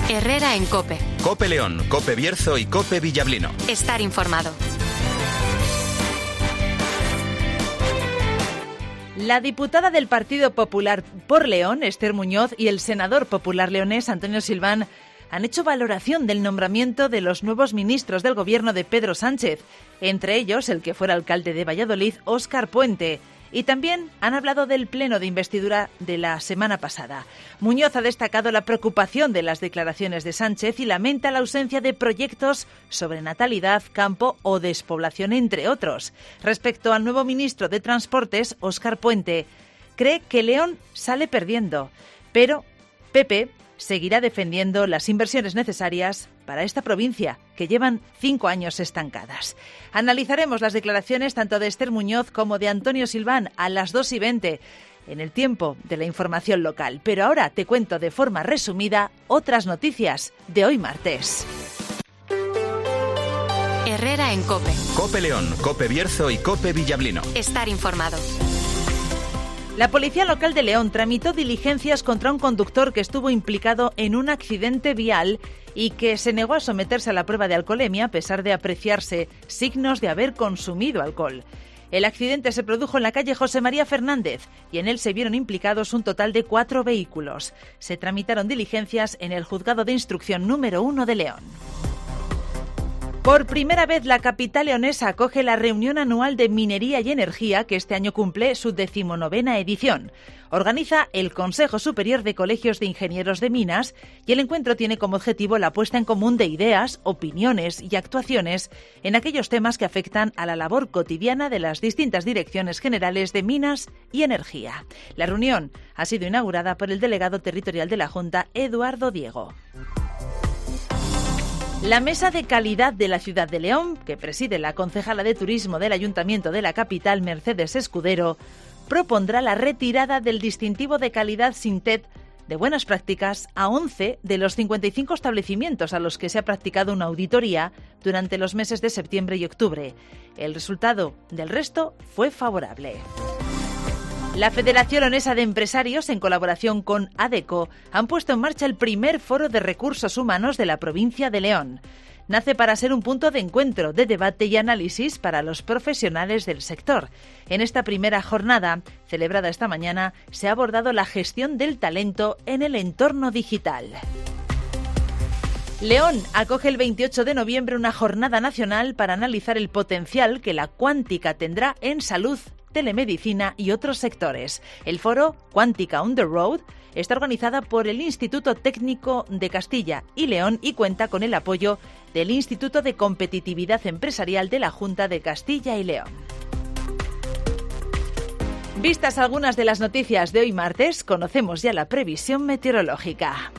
Herrera en COPE. COPE León, COPE Bierzo y COPE Villablino. Estar informado. La diputada del Partido Popular por León, Esther Muñoz, y el senador popular leonés, Antonio Silván, han hecho valoración del nombramiento de los nuevos ministros del gobierno de Pedro Sánchez, entre ellos el que fuera alcalde de Valladolid, Óscar Puente. Y también han hablado del pleno de investidura de la semana pasada. Muñoz ha destacado la preocupación de las declaraciones de Sánchez y lamenta la ausencia de proyectos sobre natalidad, campo o despoblación, entre otros. Respecto al nuevo ministro de Transportes, Óscar Puente, cree que León sale perdiendo, pero PP seguirá defendiendo las inversiones necesarias para esta provincia, que llevan 5 años estancadas. Analizaremos las declaraciones tanto de Esther Muñoz como de Antonio Silván a las 2:20 en el tiempo de la información local. Pero ahora te cuento de forma resumida otras noticias de hoy martes. Herrera en COPE. COPE León, COPE Bierzo y COPE Villablino. Estar informado. La Policía Local de León tramitó diligencias contra un conductor que estuvo implicado en un accidente vial y que se negó a someterse a la prueba de alcoholemia a pesar de apreciarse signos de haber consumido alcohol. El accidente se produjo en la calle José María Fernández y en él se vieron implicados un total de 4 vehículos. Se tramitaron diligencias en el Juzgado de Instrucción número 1 de León. Por primera vez la capital leonesa acoge la reunión anual de Minería y Energía, que este año cumple su 19ª edición. Organiza el Consejo Superior de Colegios de Ingenieros de Minas y el encuentro tiene como objetivo la puesta en común de ideas, opiniones y actuaciones en aquellos temas que afectan a la labor cotidiana de las distintas direcciones generales de Minas y Energía. La reunión ha sido inaugurada por el delegado territorial de la Junta, Eduardo Diego. La Mesa de Calidad de la Ciudad de León, que preside la concejala de Turismo del Ayuntamiento de la capital, Mercedes Escudero, propondrá la retirada del distintivo de calidad Sintet de buenas prácticas a 11 de los 55 establecimientos a los que se ha practicado una auditoría durante los meses de septiembre y octubre. El resultado del resto fue favorable. La Federación Leonesa de Empresarios, en colaboración con ADECO, han puesto en marcha el primer foro de recursos humanos de la provincia de León. Nace para ser un punto de encuentro, de debate y análisis para los profesionales del sector. En esta primera jornada, celebrada esta mañana, se ha abordado la gestión del talento en el entorno digital. León acoge el 28 de noviembre una jornada nacional para analizar el potencial que la cuántica tendrá en salud, telemedicina y otros sectores. El foro Cuántica on the Road está organizada por el Instituto Técnico de Castilla y León y cuenta con el apoyo del Instituto de Competitividad Empresarial de la Junta de Castilla y León. Vistas algunas de las noticias de hoy martes, conocemos ya la previsión meteorológica.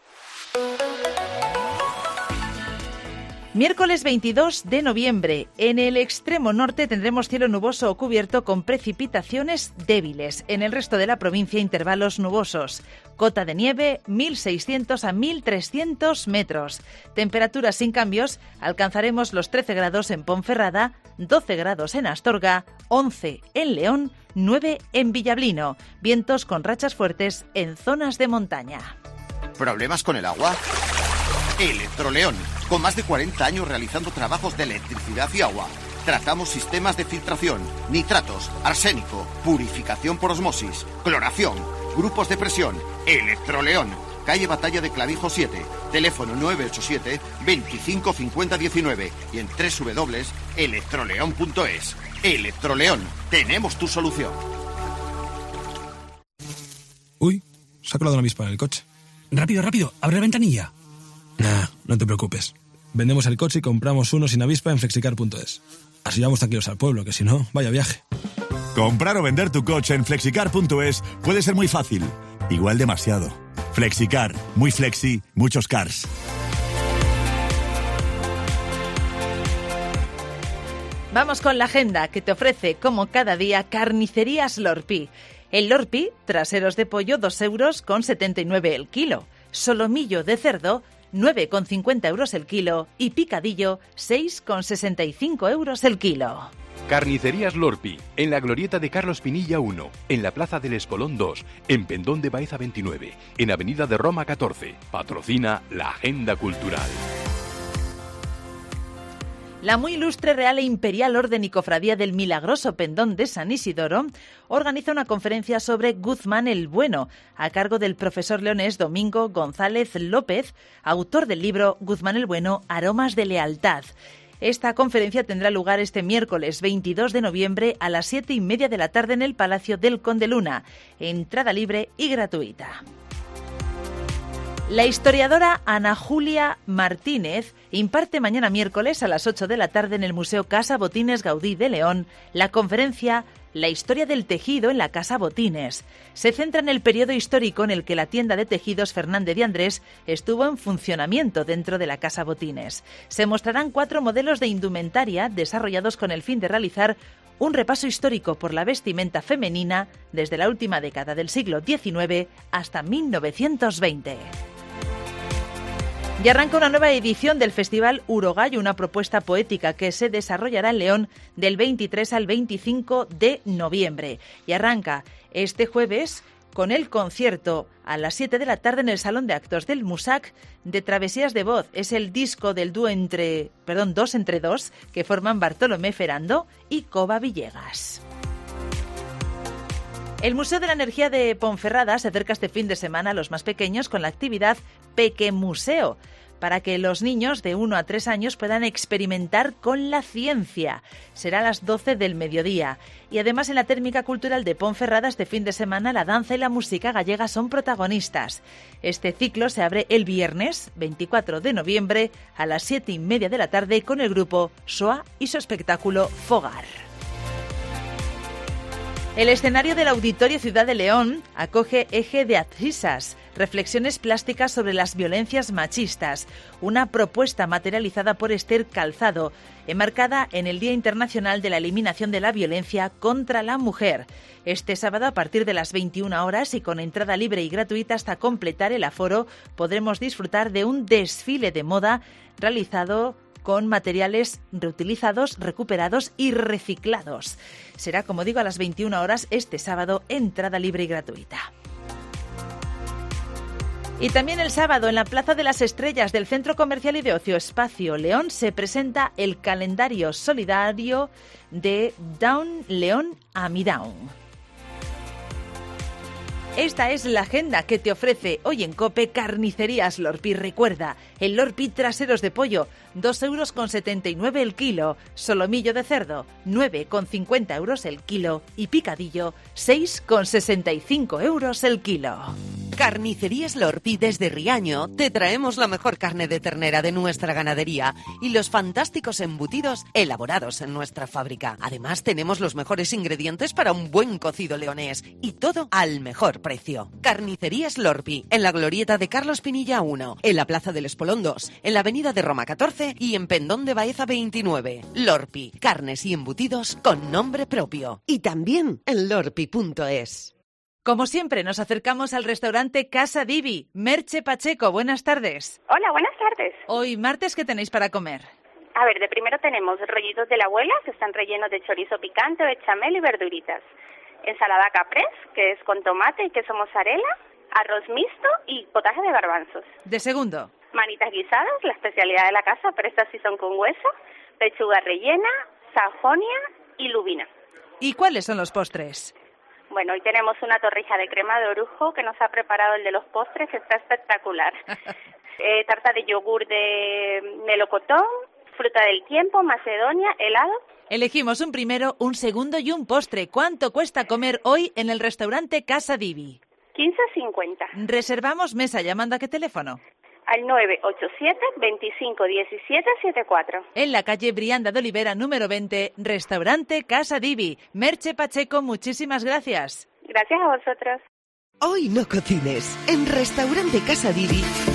Miércoles 22 de noviembre. En el extremo norte tendremos cielo nuboso o cubierto con precipitaciones débiles. En el resto de la provincia, intervalos nubosos. Cota de nieve, 1.600 a 1.300 metros. Temperaturas sin cambios. Alcanzaremos los 13 grados en Ponferrada, 12 grados en Astorga, 11 en León, 9 en Villablino. Vientos con rachas fuertes en zonas de montaña. ¿Problemas con el agua? Electroleón, con más de 40 años realizando trabajos de electricidad y agua. Tratamos sistemas de filtración, nitratos, arsénico, purificación por osmosis, cloración, grupos de presión. Electroleón, calle Batalla de Clavijo 7, teléfono 987 25 50 19 y en www.electroleón.es. Electroleón, tenemos tu solución. Uy, se ha colado una avispa en el coche. Rápido, rápido, abre la ventanilla. Nah, no te preocupes. Vendemos el coche y compramos uno sin avispa en flexicar.es. Así vamos tranquilos al pueblo, que si no, vaya viaje. Comprar o vender tu coche en flexicar.es puede ser muy fácil. Igual demasiado. Flexicar. Muy flexi, muchos cars. Vamos con la agenda que te ofrece, como cada día, Carnicerías Lorpi. El Lorpi, traseros de pollo, 2,79 € el kilo. Solomillo de cerdo, 9,50 euros el kilo y picadillo 6,65 euros el kilo. Carnicerías Lorpi, en la glorieta de Carlos Pinilla 1, en la Plaza del Espolón 2, en Pendón de Baeza 29, en Avenida de Roma 14. Patrocina la Agenda Cultural. La muy ilustre Real e Imperial Orden y Cofradía del Milagroso Pendón de San Isidoro organiza una conferencia sobre Guzmán el Bueno, a cargo del profesor leonés Domingo González López, autor del libro Guzmán el Bueno, Aromas de Lealtad. Esta conferencia tendrá lugar este miércoles 22 de noviembre a las 7:30 de la tarde en el Palacio del Conde Luna. Entrada libre y gratuita. La historiadora Ana Julia Martínez imparte mañana miércoles a las 8 de la tarde en el Museo Casa Botines Gaudí de León la conferencia La historia del tejido en la Casa Botines. Se centra en el periodo histórico en el que la tienda de tejidos Fernández de Andrés estuvo en funcionamiento dentro de la Casa Botines. Se mostrarán 4 modelos de indumentaria desarrollados con el fin de realizar un repaso histórico por la vestimenta femenina desde la última década del siglo XIX hasta 1920. Y arranca una nueva edición del Festival Urogallo, una propuesta poética que se desarrollará en León del 23 al 25 de noviembre. Y arranca este jueves con el concierto a las 7 de la tarde en el Salón de Actos del Musac de Travesías de Voz. Es el disco del dúo Dos entre Dos que forman Bartolomé Ferrando y Coba Villegas. El Museo de la Energía de Ponferrada se acerca este fin de semana a los más pequeños con la actividad Pequemuseo, para que los niños de 1 a 3 años puedan experimentar con la ciencia. Será a las 12 del mediodía. Y además en la Térmica Cultural de Ponferrada este fin de semana la danza y la música gallega son protagonistas. Este ciclo se abre el viernes 24 de noviembre a las 7:30 de la tarde con el grupo SOA y su espectáculo Fogar. El escenario del Auditorio Ciudad de León acoge Eje de Atrisas, reflexiones plásticas sobre las violencias machistas, una propuesta materializada por Esther Calzado, enmarcada en el Día Internacional de la Eliminación de la Violencia contra la Mujer. Este sábado, a partir de las 21 horas y con entrada libre y gratuita hasta completar el aforo, podremos disfrutar de un desfile de moda realizado con materiales reutilizados, recuperados y reciclados. Será, como digo, a las 21 horas este sábado, entrada libre y gratuita. Y también el sábado, en la Plaza de las Estrellas del Centro Comercial y de Ocio Espacio León, se presenta el calendario solidario de Down León a Mi Down. Esta es la agenda que te ofrece hoy en COPE Carnicerías Lorpi. Recuerda, el Lorpi traseros de pollo, 2,79 € el kilo. Solomillo de cerdo, 9,50 € el kilo. Y picadillo, 6,65 € el kilo. Carnicerías Lorpi desde Riaño te traemos la mejor carne de ternera de nuestra ganadería y los fantásticos embutidos elaborados en nuestra fábrica. Además tenemos los mejores ingredientes para un buen cocido leonés y todo al mejor precio. Carnicerías Lorpi, en la glorieta de Carlos Pinilla 1, en la Plaza del Espolón 2, en la Avenida de Roma 14 y en Pendón de Baeza 29. Lorpi, carnes y embutidos con nombre propio. Y también en lorpi.es. Como siempre, nos acercamos al restaurante Casa Divi. Merche Pacheco, buenas tardes. Hola, buenas tardes. Hoy martes, ¿qué tenéis para comer? A ver, de primero tenemos rollitos de la abuela, que están rellenos de chorizo picante, bechamel y verduritas. Ensalada caprese, que es con tomate y queso mozzarella, arroz mixto y potaje de garbanzos. De segundo. Manitas guisadas, la especialidad de la casa, pero estas sí son con hueso, pechuga rellena, sajonia y lubina. ¿Y cuáles son los postres? Bueno, hoy tenemos una torrija de crema de orujo que nos ha preparado el de los postres, que está espectacular. Tarta de yogur de melocotón, fruta del tiempo, macedonia, helado. Elegimos un primero, un segundo y un postre. ¿Cuánto cuesta comer hoy en el restaurante Casa Divi? 15,50. Reservamos mesa llamando a qué teléfono. Al 987 25 17 74. En la calle Brianda de Olivera, número 20, restaurante Casa Divi. Merche Pacheco, muchísimas gracias. Gracias a vosotros. Hoy no cocines. En restaurante Casa Divi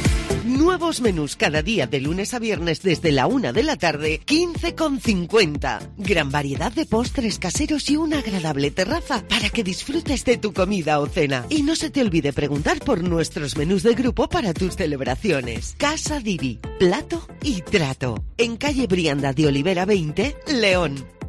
Nuevos menús cada día de lunes a viernes desde la 1 de la tarde, 15,50. Gran variedad de postres caseros y una agradable terraza para que disfrutes de tu comida o cena. Y no se te olvide preguntar por nuestros menús de grupo para tus celebraciones. Casa Divi, plato y trato. En calle Brianda de Olivera 20, León.